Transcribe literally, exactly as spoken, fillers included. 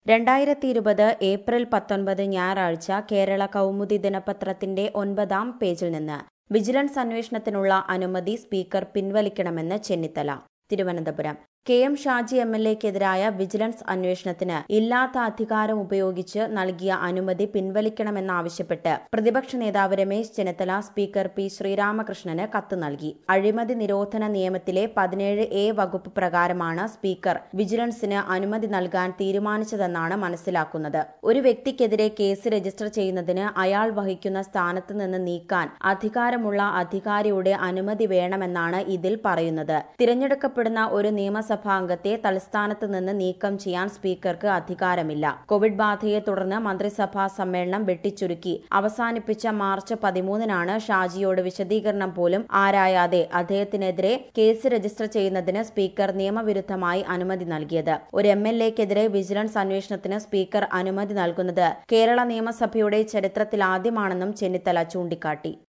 രണ്ടായിരത്തി ഇരുപത് ഏപ്രിൽ പത്തൊൻപത് ഞായറാഴ്ച കേരള കൗമുദി ദിനപത്രത്തിന്റെ ഒൻപതാം പേജിൽ നിന്ന് വിജിലൻസ് അന്വേഷണത്തിനുള്ള അനുമതി സ്പീക്കർ പിൻവലിക്കണമെന്ന് Chennithala. Thiruvananthapuram. K M Shaji M L എക്കെതിരായ വിജിലൻസ് അന്വേഷണത്തിന് ഇല്ലാത്ത അധികാരം ഉപയോഗിച്ച് നൽകിയ അനുമതി പിൻവലിക്കണമെന്നാവശ്യപ്പെട്ട് പ്രതിപക്ഷ നേതാവ് രമേശ് ചെന്നിത്തല സ്പീക്കർ പി ശ്രീരാമകൃഷ്ണന് കത്ത് നൽകി. അഴിമതി നിരോധന നിയമത്തിലെ പതിനേഴ് എ വകുപ്പ് പ്രകാരമാണ് സ്പീക്കർ വിജിലൻസിന് അനുമതി നൽകാൻ തീരുമാനിച്ചതെന്നാണ് മനസ്സിലാക്കുന്നത്. ഒരു വ്യക്തിക്കെതിരെ കേസ് രജിസ്റ്റർ ചെയ്യുന്നതിന് അയാൾ വഹിക്കുന്ന സ്ഥാനത്ത് നിന്ന് നീക്കാൻ അധികാരമുള്ള അധികാരിയുടെ അനുമതി വേണമെന്നാണ് ഇതിൽ പറയുന്നത്. തിരഞ്ഞെടുക്കപ്പെടുന്ന ഒരു നിയമസഭ സഭാംഗത്തെ തലസ്ഥാനത്ത് നിന്ന് നീക്കം ചെയ്യാൻ സ്പീക്കർക്ക് അധികാരമില്ല. കോവിഡ് ബാധയെ തുടർന്ന് മന്ത്രിസഭാ സമ്മേളനം വെട്ടിച്ചുരുക്കി അവസാനിപ്പിച്ച മാർച്ച് പതിമൂന്നിനാണ് ഷാജിയോട് വിശദീകരണം പോലും ആരായാതെ അദ്ദേഹത്തിനെതിരെ കേസ് രജിസ്റ്റർ ചെയ്യുന്നതിന് സ്പീക്കർ നിയമവിരുദ്ധമായി അനുമതി നൽകിയത്. ഒരു എം എൽ എക്കെതിരെ വിജിലൻസ് അന്വേഷണത്തിന് സ്പീക്കർ അനുമതി നൽകുന്നത് കേരള നിയമസഭയുടെ ചരിത്രത്തിലാദ്യമാണെന്നും ചെന്നിത്തല ചൂണ്ടിക്കാട്ടി.